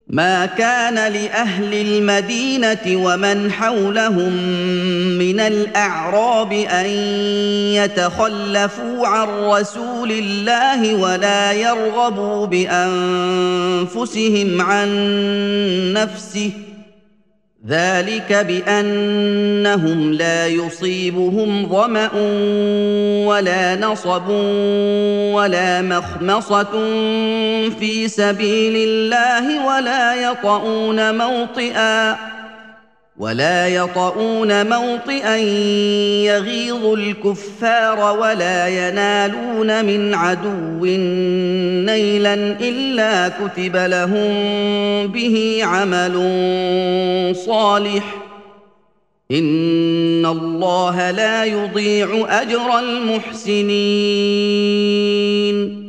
ما كان لاهل المدينه ومن حولهم من الاعراب ان يتخلفوا عن رسول الله ولا يرغبوا بانفسهم عن نفسه، ذلك بانهم لا يصيبهم ظما ولا نصب ولا مخمصه في سبيل الله ولا يطؤون موطئا يغيظ الكفار ولا ينالون من عدو نيلا الا كتب لهم به عمل صالح، ان الله لا يضيع اجر المحسنين.